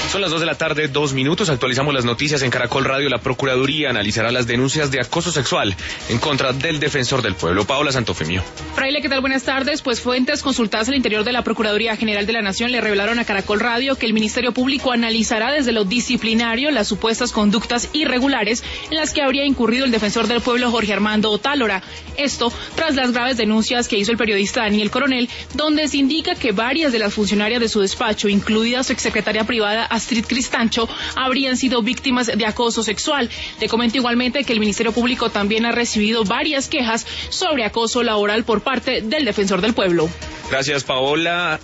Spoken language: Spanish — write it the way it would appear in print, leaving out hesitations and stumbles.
Son las 2 de la tarde, 2 minutos. Actualizamos las noticias en Caracol Radio. La Procuraduría analizará las denuncias de acoso sexual en contra del defensor del pueblo. Paola Santofimio. Fraile, ¿qué tal? Buenas tardes. Pues fuentes consultadas al interior de la Procuraduría General de la Nación le revelaron a Caracol Radio que el Ministerio Público analizará desde lo disciplinario las supuestas conductas irregulares en las que habría incurrido el defensor del pueblo Jorge Armando Otálora. Esto tras las graves denuncias que hizo el periodista Daniel Coronel, donde se indica que varias de las funcionarias de su despacho, incluida su exsecretaria privada Astrid Cristancho, habrían sido víctimas de acoso sexual. Le comento igualmente que el Ministerio Público también ha recibido varias quejas sobre acoso laboral por parte del defensor del pueblo. Gracias, Paola.